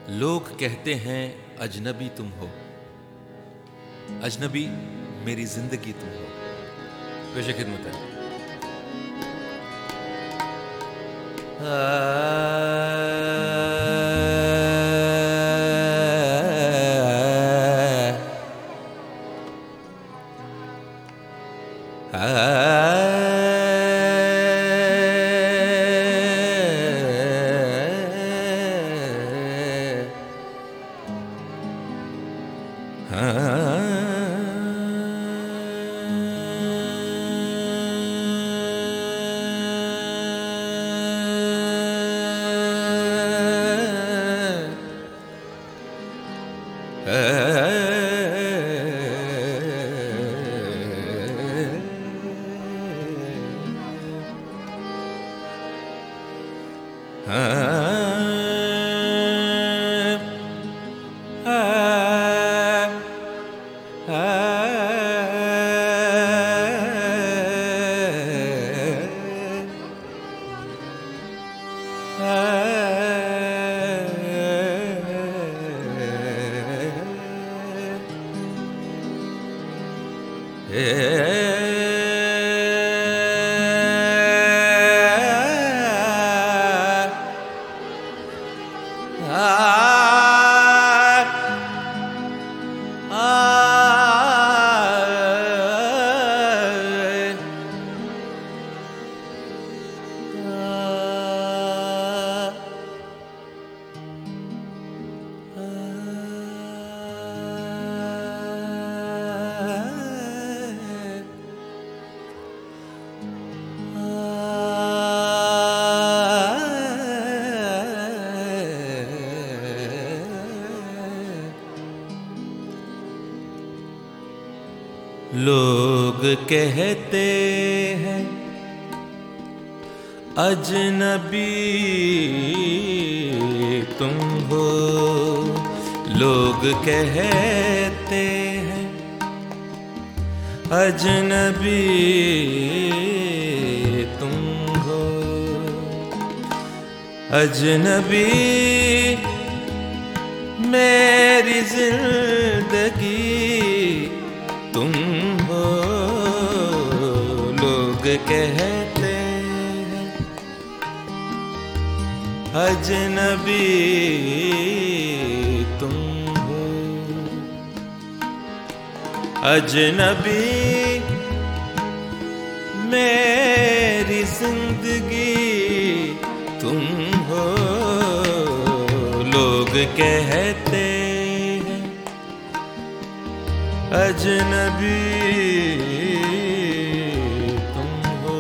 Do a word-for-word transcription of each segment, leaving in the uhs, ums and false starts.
लोग कहते हैं अजनबी तुम हो, अजनबी मेरी जिंदगी तुम हो। पेश खिदमत है। लोग कहते हैं अजनबी तुम हो, लोग कहते हैं अजनबी तुम हो, अजनबी मेरी जिंदगी तुम हो। लोग कहते हैं अजनबी तुम हो, अजनबी मेरी जिंदगी तुम हो। लोग कहते अजनबी तुम हो।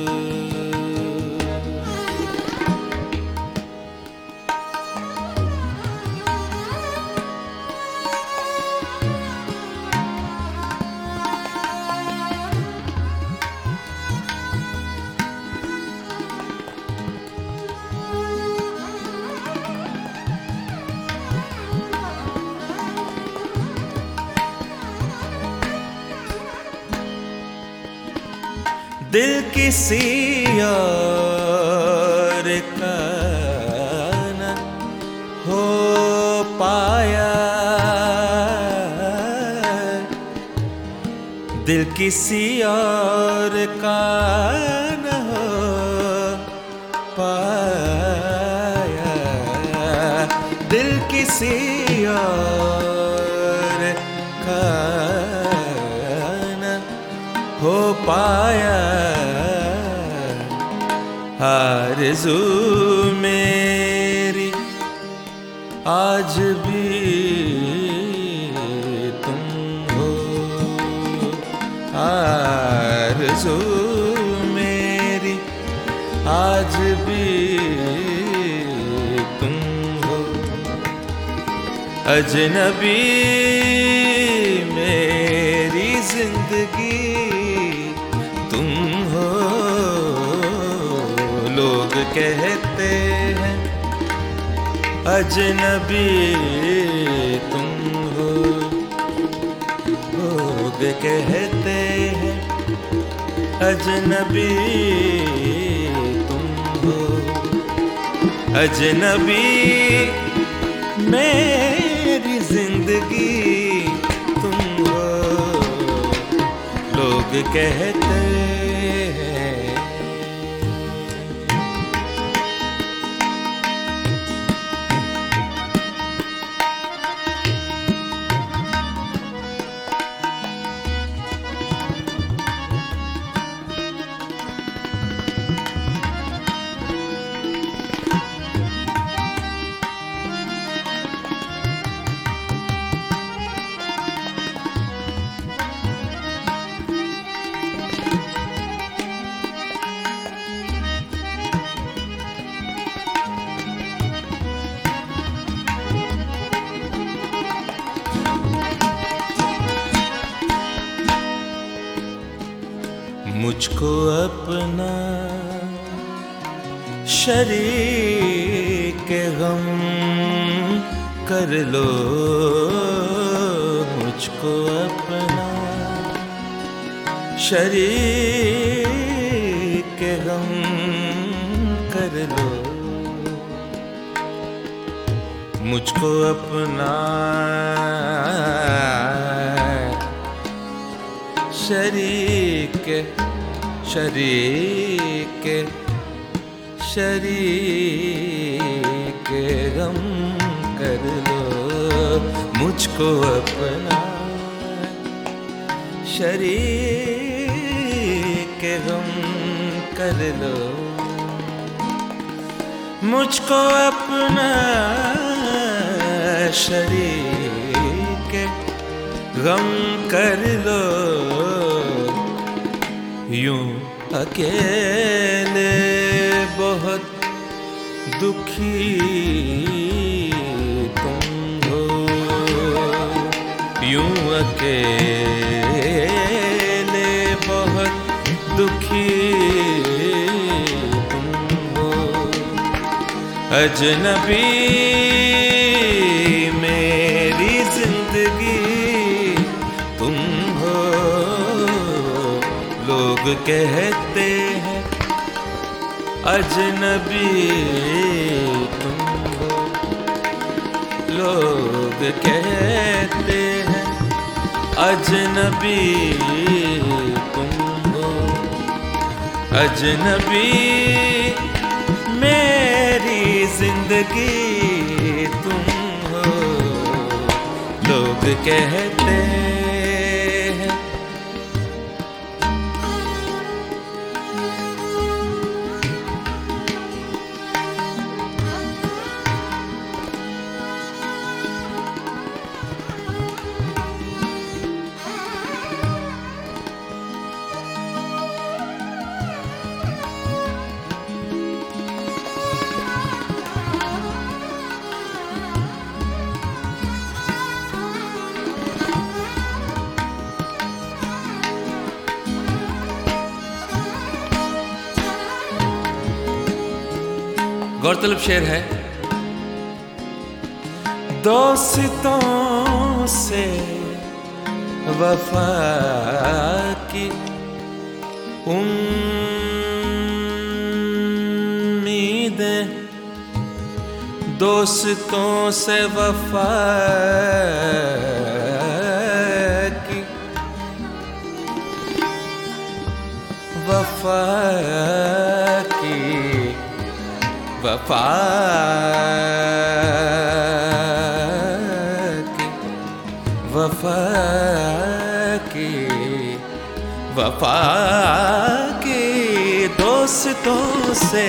दिल किसी और का न हो पाया, दिल किसी और का न हो पाया, दिल किसी और का न हो पाया। आरज़ू मेरी आज भी तुम हो, आरज़ू मेरी आज भी तुम हो। अजनबी मेरी जिंदगी तुम हो। लोग कहते हैं अजनबी तुम हो, लोग कहते हैं अजनबी तुम हो, अजनबी मेरी जिंदगी तुम हो, लोग कहते हैं। मुझको अपना शरीक गम कर लो, मुझको अपना शरीक गम कर लो, मुझको अपना शरीक शरीक शरीक गम कर लो, मुझको अपना शरीक गम कर लो, मुझको अपना शरीक गम कर लो। यूं अकेले बहुत दुखी तुम हो, यूं अकेले बहुत दुखी तुम हो, अजनबी मेरी जिंदगी तुम हो, लोग कहते हैं अजनबी तुम हो, लोग कहते हैं अजनबी तुम हो, अजनबी मेरी जिंदगी तुम हो, लोग कहते हैं। गौरतलब शेर है, दोस्तों से वफा की उम्मीदें, दोस्तों से वफा की वफा की वफा की वफा की वफा की दोस्तों से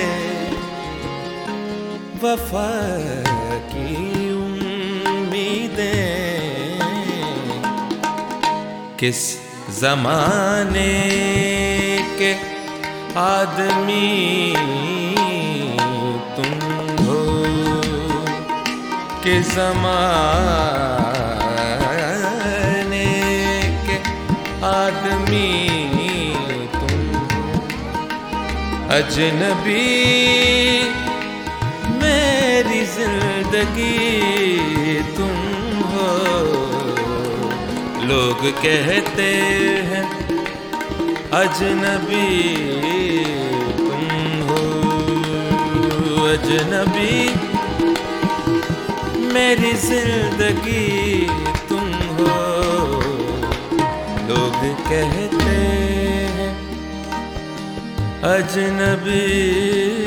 वफा की उम्मीदें, किस ज़माने के आदमी तुम हो, के ज़माने के आदमी तुम हो, अजनबी मेरी जिंदगी तुम हो, लोग कहते हैं अजनबी तुम हो, अजनबी मेरी जिंदगी तुम हो। लोग कहते हैं अजनबी